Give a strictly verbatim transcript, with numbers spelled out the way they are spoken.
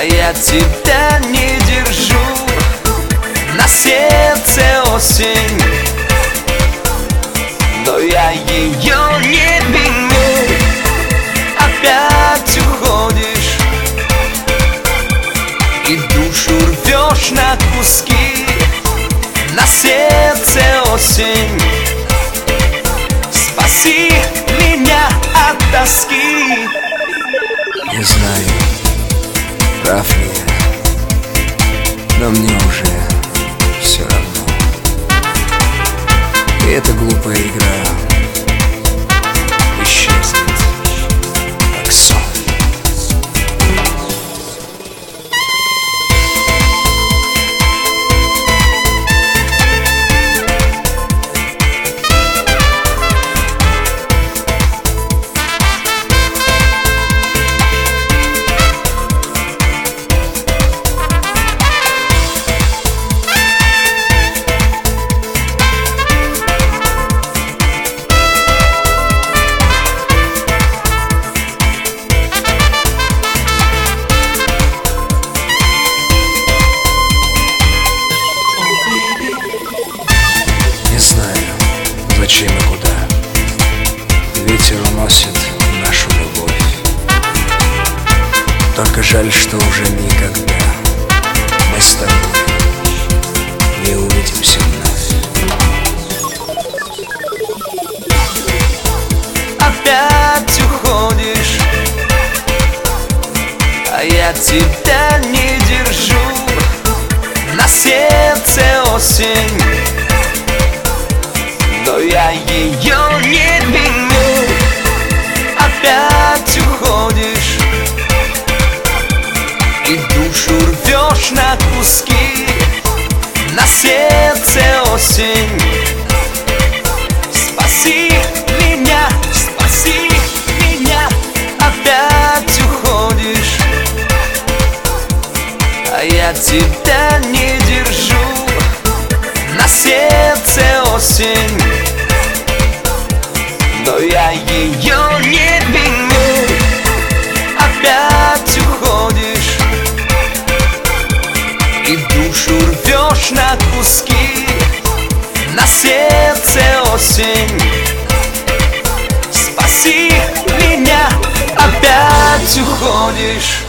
я тебя не держу. На сердце осень, но я ее не виню. Опять уходишь и душу рвешь на куски. На сердце осень, спаси меня от тоски. Не знаю, прав ли я, но мне уже все равно. И эта глупая игра исчезнет, как сон. Зачем и куда ветер уносит нашу любовь. Только жаль, что уже никогда мы с тобой не увидимся вновь. Опять уходишь, а я тебя не держу. На сердце осень, но я ее не виню. Опять уходишь и душу рвешь на куски. На сердце осень, спаси меня, спаси меня. Опять уходишь, а я тебя не держу. На сердце осень, но я ее не виню. Опять уходишь и душу рвешь на куски. На сердце осень, спаси меня. Опять уходишь,